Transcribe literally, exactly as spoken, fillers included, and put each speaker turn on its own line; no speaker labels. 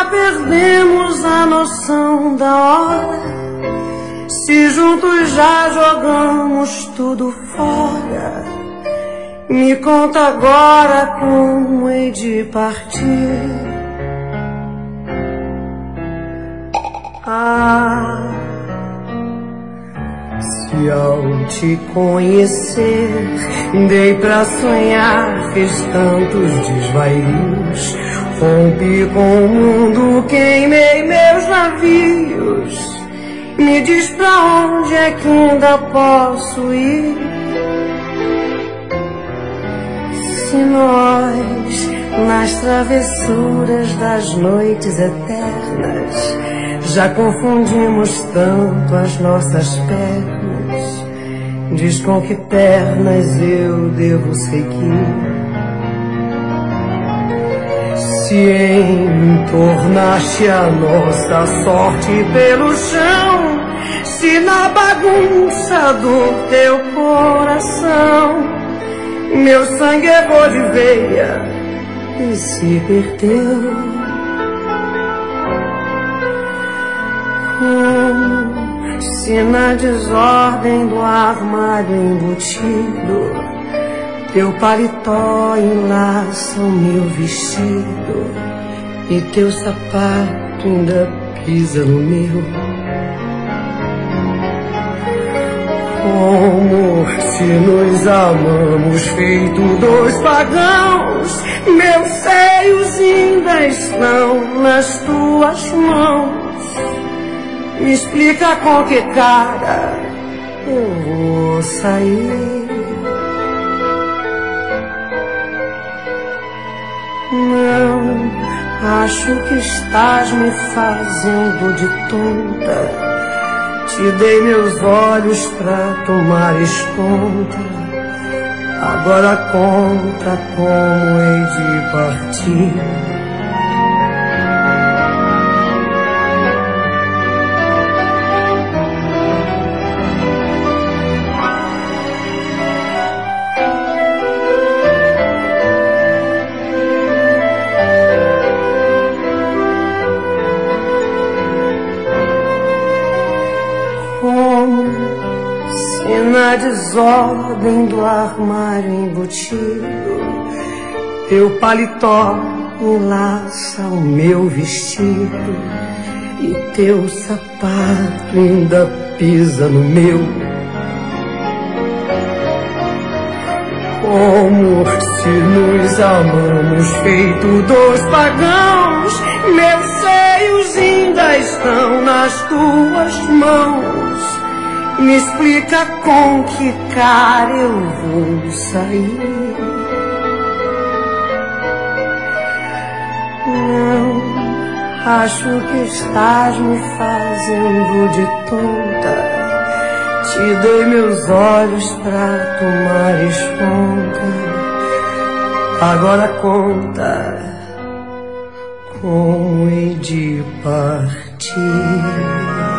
já perdemos a noção da hora, se juntos já jogamos tudo fora, me conta agora como hei de partir. Ah, se ao te conhecer dei pra sonhar, fiz tantos desvaios, rompi com o mundo, queimei meus navios. Me diz pra onde é que ainda posso ir? Se nós, nas travessuras das noites eternas, já confundimos tanto as nossas pernas, diz com que pernas eu devo seguir. Se entornaste a nossa sorte pelo chão, se na bagunça do teu coração meu sangue errou de veia e se perdeu. Hum, se na desordem do armário embutido teu paletó enlaça o meu vestido e teu sapato ainda pisa no meu. Como se nos amamos feito dois pagãos, meus seios ainda estão nas tuas mãos. Me explica com que cara eu vou sair. Não, acho que estás me fazendo de tonta. Te dei meus olhos pra tomares conta. Agora conta como hei de partir. Na desordem do armário embutido, teu paletó enlaça o meu vestido e teu sapato ainda pisa no meu. Como se nos amamos feito dois pagãos, meus seios ainda estão nas tuas mãos. Me explica com que cara eu vou sair. Não, acho que estás me fazendo de tonta. Te dei meus olhos pra tomares conta. Agora conta como hei de partir.